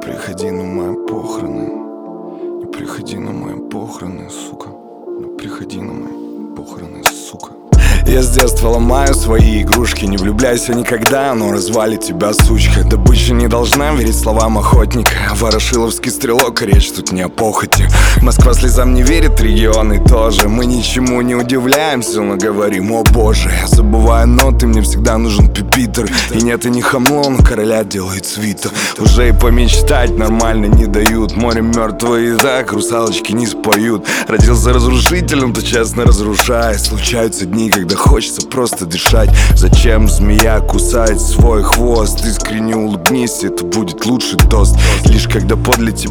приходи на мои похороны. Не приходи на мои похороны, сука. Не приходи на мои похороны, сука. Я с детства ломаю свои игрушки. Не влюбляйся никогда, оно развалит тебя, сучка. Добыча не должна верить словам охотника. Ворошиловский стрелок, речь тут не о похоти. Москва слезам не верит, регионы тоже. Мы ничему не удивляемся, но говорим: о боже. Я забываю ноты, мне всегда нужен пюпитер. И нет, и не хамло, но короля делает свита. Уже и помечтать нормально не дают. Море мертвое и так, русалочки не споют. Родился разрушителем, то честно разрушает. Случаются дни, когда хочется просто дышать. Зачем змея кусает свой хвост? Искренне улыбнись, это будет лучший тост. Лишь когда подле тебя